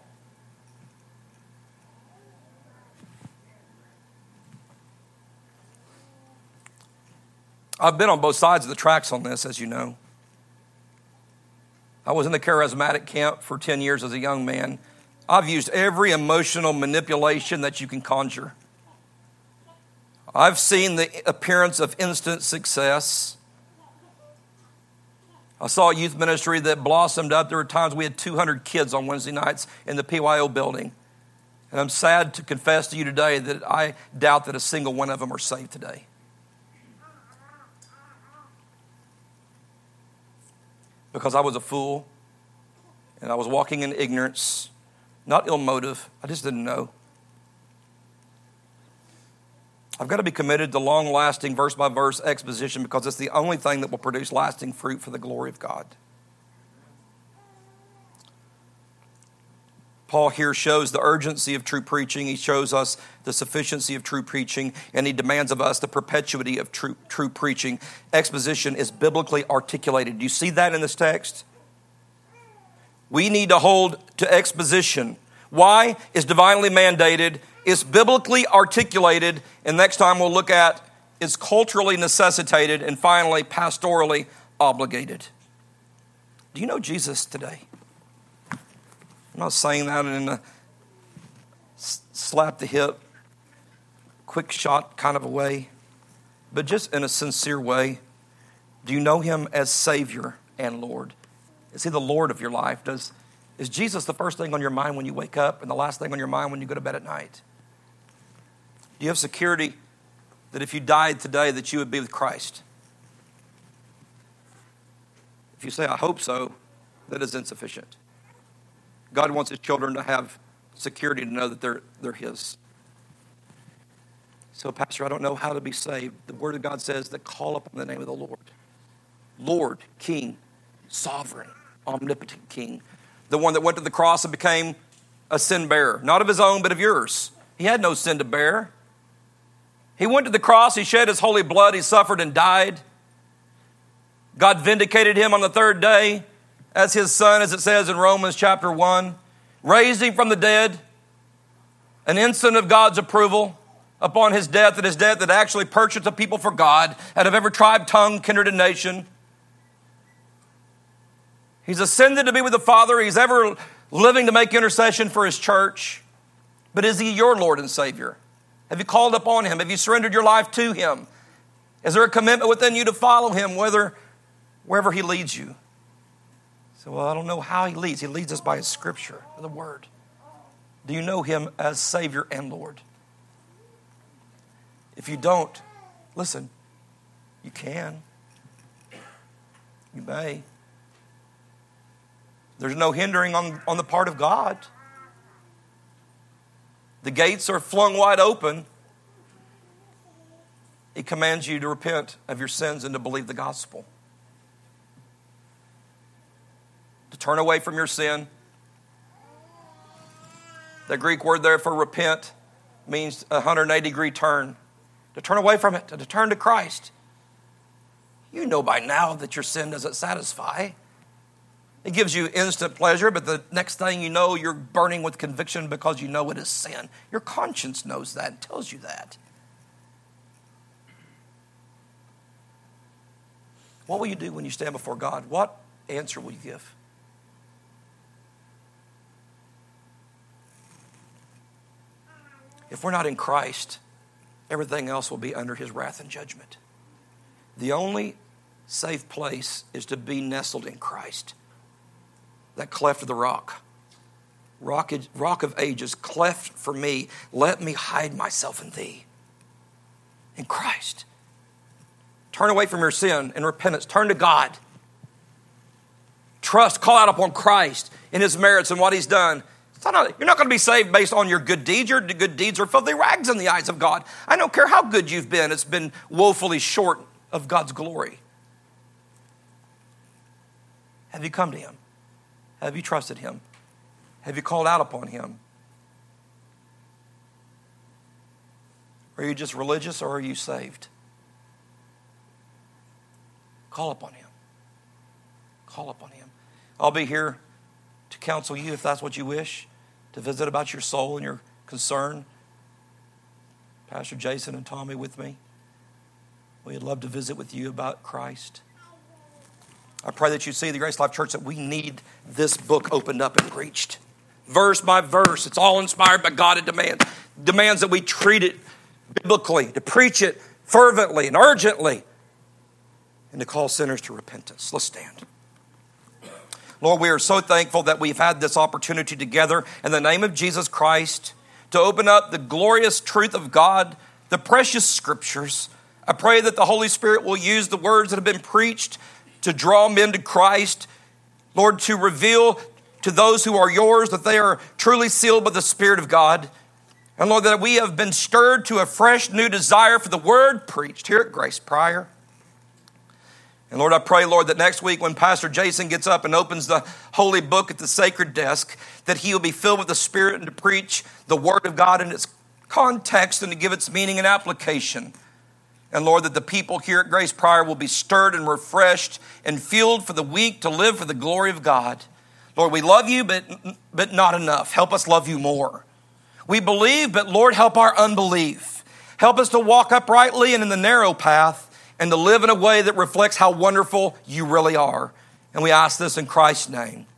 I've been on both sides of the tracks on this, as you know. I was in the charismatic camp for ten years as a young man. I've used every emotional manipulation that you can conjure. I've seen the appearance of instant success. I saw a youth ministry that blossomed up. There were times we had two hundred kids on Wednesday nights in the P Y O building. And I'm sad to confess to you today that I doubt that a single one of them are saved today. Because I was a fool and I was walking in ignorance, not ill motive. I just didn't know. I've got to be committed to long-lasting, verse-by-verse exposition because it's the only thing that will produce lasting fruit for the glory of God. Paul here shows the urgency of true preaching. He shows us the sufficiency of true preaching, and he demands of us the perpetuity of true, true preaching. Exposition is biblically articulated. Do you see that in this text? We need to hold to exposition. Why? It's divinely mandated. It's biblically articulated. And next time we'll look at it's culturally necessitated. And finally, pastorally obligated. Do you know Jesus today? I'm not saying that in a slap the hip, quick shot kind of a way, but just in a sincere way. Do you know him as Savior and Lord? Is he the Lord of your life? Does, is Jesus the first thing on your mind when you wake up and the last thing on your mind when you go to bed at night? Do you have security that if you died today that you would be with Christ? If you say, I hope so, that is insufficient. God wants his children to have security to know that they're, they're his. So, Pastor, I don't know how to be saved. The Word of God says that call upon the name of the Lord. Lord, King, Sovereign, Omnipotent King. The one that went to the cross and became a sin bearer. Not of his own, but of yours. He had no sin to bear. He went to the cross. He shed his holy blood. He suffered and died. God vindicated him on the third day as his son, as it says in Romans chapter one, raised him from the dead, an instant of God's approval upon his death, and his death that actually purchased a people for God out of every tribe, tongue, kindred, and nation. He's ascended to be with the Father. He's ever living to make intercession for his church. But is he your Lord and Savior? Have you called upon him? Have you surrendered your life to him? Is there a commitment within you to follow him, whether wherever he leads you? So, well, I don't know how he leads. He leads us by his scripture, the word. Do you know him as Savior and Lord? If you don't, listen, you can. You may. There's no hindering on, on the part of God. The gates are flung wide open. He commands you to repent of your sins and to believe the gospel. To turn away from your sin. The Greek word there for repent means a one hundred eighty degree turn. To turn away from it, to turn to Christ. You know by now that your sin doesn't satisfy. It gives you instant pleasure, but the next thing you know, you're burning with conviction because you know it is sin. Your conscience knows that and tells you that. What will you do when you stand before God? What answer will you give? If we're not in Christ, everything else will be under his wrath and judgment. The only safe place is to be nestled in Christ. That cleft of the rock. Rock, rock of ages, cleft for me. Let me hide myself in thee. In Christ. Turn away from your sin and repentance. Turn to God. Trust, call out upon Christ in his merits and what he's done. Not, you're not going to be saved based on your good deeds. Your good deeds are filthy rags in the eyes of God. I don't care how good you've been. It's been woefully short of God's glory. Have you come to him? Have you trusted him? Have you called out upon him? Are you just religious or are you saved? Call upon him. Call upon him. I'll be here to counsel you if that's what you wish, to visit about your soul and your concern. Pastor Jason and Tommy with me. We'd love to visit with you about Christ. I pray that you see the Grace Life Church that we need this book opened up and preached. Verse by verse. It's all inspired by God. It demands, demands that we treat it biblically, to preach it fervently and urgently, and to call sinners to repentance. Let's stand. Lord, we are so thankful that we've had this opportunity together in the name of Jesus Christ to open up the glorious truth of God, the precious scriptures. I pray that the Holy Spirit will use the words that have been preached to draw men to Christ. Lord, to reveal to those who are yours that they are truly sealed by the Spirit of God. And Lord, that we have been stirred to a fresh new desire for the word preached here at Grace Prior. And Lord, I pray, Lord, that next week when Pastor Jason gets up and opens the holy book at the sacred desk, that he will be filled with the Spirit and to preach the word of God in its context and to give its meaning and application. And Lord, that the people here at Grace Prior will be stirred and refreshed and fueled for the week to live for the glory of God. Lord, we love you, but, but not enough. Help us love you more. We believe, but Lord, help our unbelief. Help us to walk uprightly and in the narrow path and to live in a way that reflects how wonderful you really are. And we ask this in Christ's name.